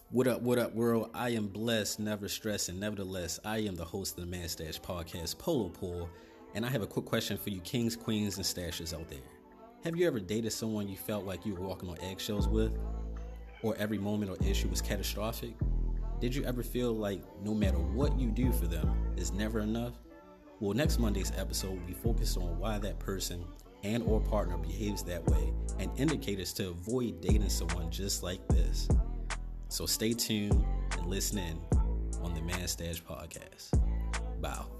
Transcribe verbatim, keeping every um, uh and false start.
What up, what up, world? I am blessed, never stressing. Nevertheless, I am the host of the Man Stash podcast, Polo Pool, and I have a quick question for you kings, queens, and stashers out there. Have you ever dated someone you felt like you were walking on eggshells with? Or every moment or issue was catastrophic? Did you ever feel like no matter what you do for them is never enough? Well, next Monday's episode, we focus on why that person and or partner behaves that way and indicators to avoid dating someone just like this. So stay tuned and listen in on the Man Stash podcast. Bye.